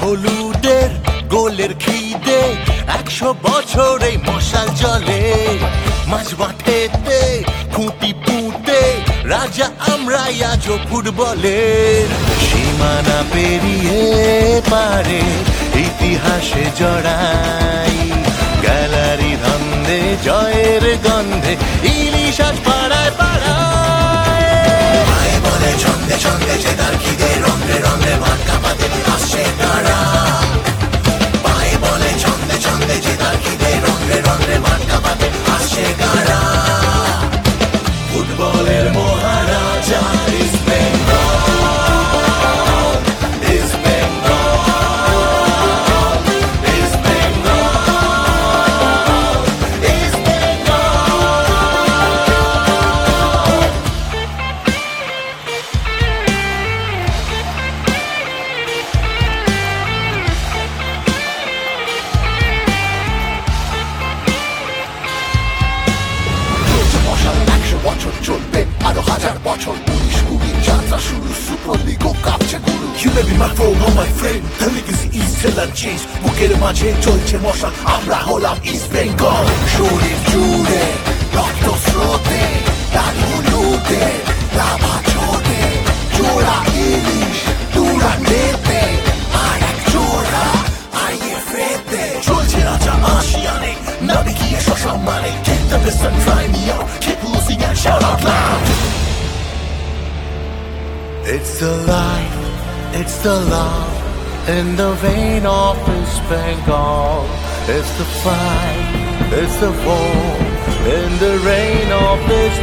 হলুদের গোলের খিদে 100 বছর এই মশাল জলে মাঝ মাঠেতে খুঁটি পুঁতে রাজা আমরাই আজও ফুটবলের সীমানা পেরিয়ে পারে ইতিহাসে জড়াই গ্যালারি ধন্দে জয়ের গন্ধে ইলিশ আজ পাড়ায় পাড়ায় বলে ছন্দে ছন্দে জেতার খিদে রঙে রঙে মাঠ কাঁপাতে আসছে তারা পায়ে বলে ছন্দে ছন্দে জেতার খিদে রঙে রঙে মাঠ কাঁপাতে আসছে তারা ফুটবলের মহারাজা East Bengal East Bengal East Bengal East Bengal মশাল 100 বছর চলবে আরো 1000 বছর 19-20 যাত্রা শুরু সুপার লিগ কাঁপছে গুরু You may be my foe or my friend The legacy is still unchanged বুকের মাঝে চলছে মশাল আমরা হলাম ইস্ট বেঙ্গল শরীর জুড়ে রক্ত স্রোতে লাল হলুদে লাভা ছোটে জোড়া ইলিশ তুরা নেতে আর এক জোড়া আইয়ে ফেতে চলছে রাজা আসিয়ানে নামে গিয়ে সসম্মানে Take the piss and try me out Keep losing and shout out loud It's the life, it's the love in the vein of East Bengal. It's the fight, it's the war in the rain of East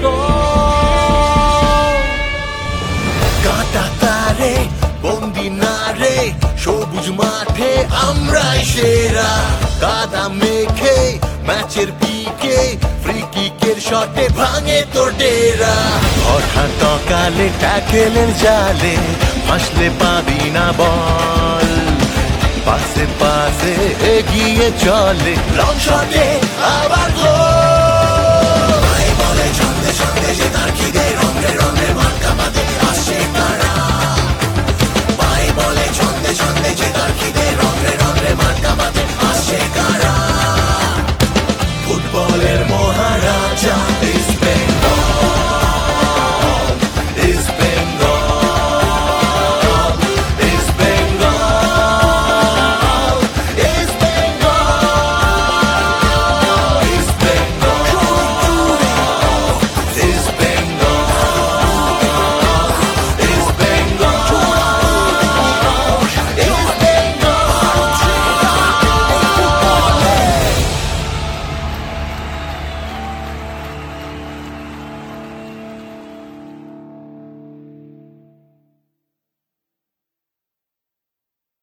Bengal. কাঁটা তারে বন্দি নারে সবুজ মাঠে আমরাই সেরা কাদা মেখে ম্যাচের পিকে ফ্রি কিকের শটে ভাঙে তোর ডেরা হঠাৎ কালে ট্যাকেলের জালে ফাঁসলে পাবি না বল পাশে পাশে এগিয়ে চলে লং শটে আবার গোল